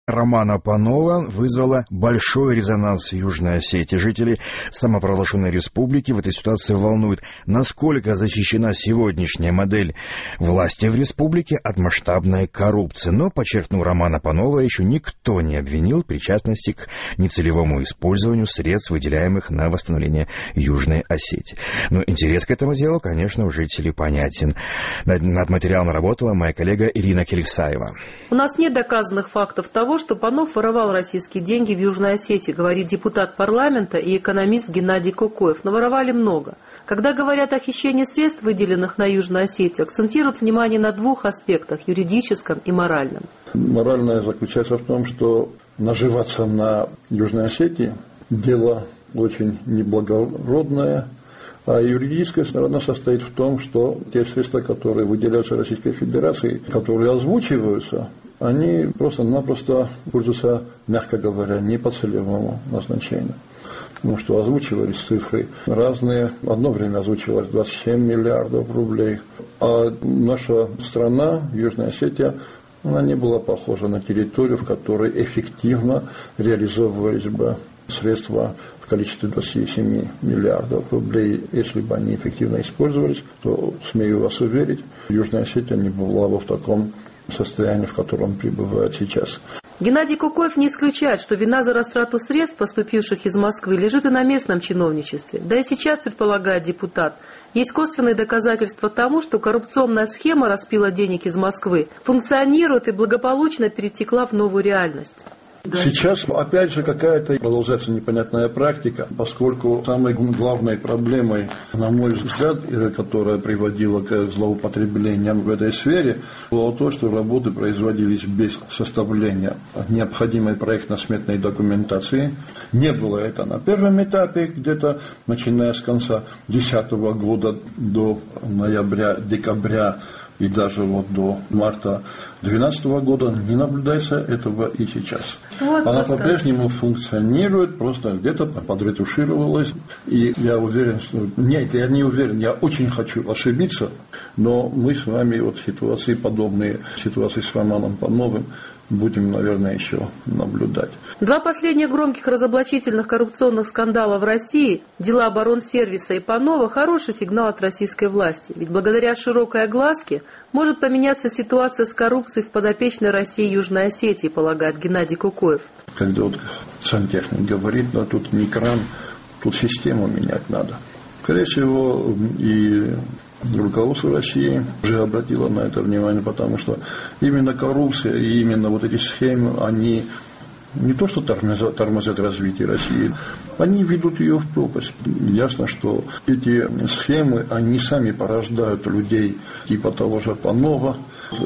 Романа Панова вызвала большой резонанс в Южной Осетии. Жители самопровозглашенной республики в этой ситуации волнует, насколько защищена сегодняшняя модель власти в республике от масштабной коррупции. Но, подчеркнул Романа Панова, еще никто не обвинил в причастности к нецелевому использованию средств, выделяемых на восстановление Южной Осетии. Но интерес к этому делу, конечно, у жителей понятен. Над материалом работала моя коллега Ирина Келексаева. У нас нет доказанных фактов того, что Панов воровал российские деньги в Южной Осетии, говорит депутат парламента и экономист Геннадий Кукоев. Но воровали много. Когда говорят о хищении средств, выделенных на Южную Осетию, акцентируют внимание на двух аспектах – юридическом и моральном. Моральное заключается в том, что наживаться на Южной Осетии – дело очень неблагородное. А юридическая сторона состоит в том, что те средства, которые выделяются Российской Федерацией, которые озвучиваются, они просто-напросто пользуются, мягко говоря, не по целевому назначению. Потому что озвучивались цифры разные. Одно время озвучивалось 27 миллиардов рублей. А наша страна, Южная Осетия, она не была похожа на территорию, в которой эффективно реализовывались бы средства в количестве 27 миллиардов рублей. Если бы они эффективно использовались, то, смею вас уверить, Южная Осетия не была бы в таком состоянии, в котором пребывает сейчас. Геннадий Кукоев не исключает, что вина за растрату средств, поступивших из Москвы, лежит и на местном чиновничестве. Да и сейчас, предполагает депутат, есть косвенные доказательства тому, что коррупционная схема распила денег из Москвы функционирует и благополучно перетекла в новую реальность. Сейчас, опять же, какая-то продолжается непонятная практика, поскольку самой главной проблемой, на мой взгляд, которая приводила к злоупотреблениям в этой сфере, было то, что работы производились без составления необходимой проектно-сметной документации. Не было это на первом этапе, где-то начиная с конца 2010 года до ноября-декабря, и даже до марта 2012 года не наблюдается этого и сейчас. Она по-прежнему функционирует, просто где-то подретушировалась. И я уверен, что... Нет, я не уверен, я очень хочу ошибиться, но мы с вами ситуации подобные, ситуации с Романом Пановым, будем, наверное, еще наблюдать. Два последних громких разоблачительных коррупционных скандала в России, дела оборонсервиса и Панова, хороший сигнал от российской власти. Ведь благодаря широкой огласке может поменяться ситуация с коррупцией в подопечной России и Южной Осетии, полагает Геннадий Кукоев. Когда сантехник говорит, да тут не кран, тут систему менять надо. Скорее всего, и руководство России уже обратило на это внимание, потому что именно коррупция и именно эти схемы, они не то что тормозят развитие России, они ведут ее в пропасть. Ясно, что эти схемы, они сами порождают людей типа того же Панова.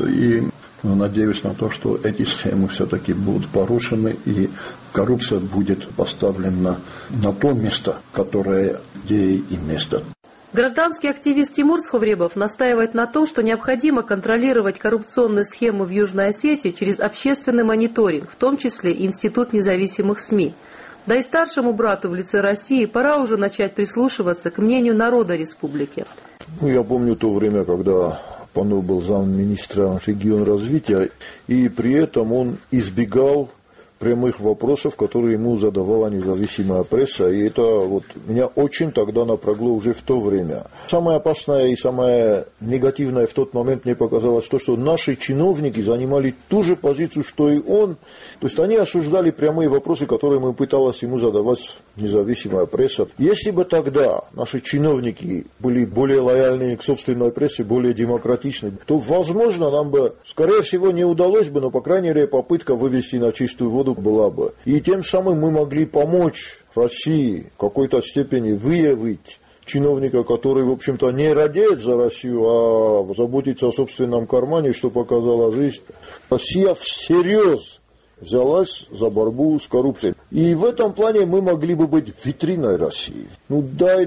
И надеюсь на то, что эти схемы все-таки будут порушены и коррупция будет поставлена на то место, которое ей и место. Гражданский активист Тимур Сховребов настаивает на том, что необходимо контролировать коррупционные схемы в Южной Осетии через общественный мониторинг, в том числе и Институт независимых СМИ. Да и старшему брату в лице России пора уже начать прислушиваться к мнению народа республики. Я помню то время, когда Панов был замминистра регионразвития, и при этом он избегал прямых вопросов, которые ему задавала независимая пресса, и это меня очень тогда напрягло уже в то время. Самое опасное и самое негативное в тот момент мне показалось то, что наши чиновники занимали ту же позицию, что и он, то есть они осуждали прямые вопросы, которые мы пыталась ему задавать независимая пресса. Если бы тогда наши чиновники были более лояльны к собственной прессе, более демократичны, то, возможно, нам бы, скорее всего, не удалось бы, но, по крайней мере, попытка вывести на чистую воду была бы. И тем самым мы могли помочь России в какой-то степени выявить чиновника, который, в общем-то, не радеет за Россию, а заботится о собственном кармане, что показала жизнь. Россия всерьез взялась за борьбу с коррупцией. И в этом плане мы могли бы быть витриной России. Дай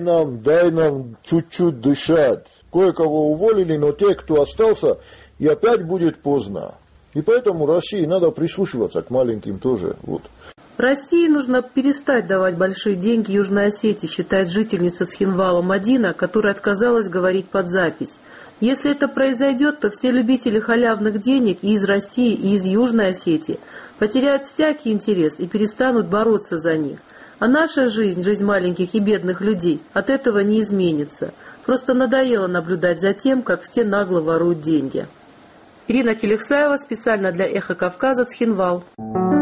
нам чуть-чуть дышать. Кое-кого уволили, но те, кто остался, и опять будет поздно. И поэтому России надо прислушиваться к маленьким тоже. России нужно перестать давать большие деньги Южной Осетии, считает жительница Цхинвала Мадина, которая отказалась говорить под запись. Если это произойдет, то все любители халявных денег и из России, и из Южной Осетии потеряют всякий интерес и перестанут бороться за них. А наша жизнь, жизнь маленьких и бедных людей, от этого не изменится. Просто надоело наблюдать за тем, как все нагло воруют деньги. Ирина Келексаева, специально для «Эхо Кавказа», Цхинвал.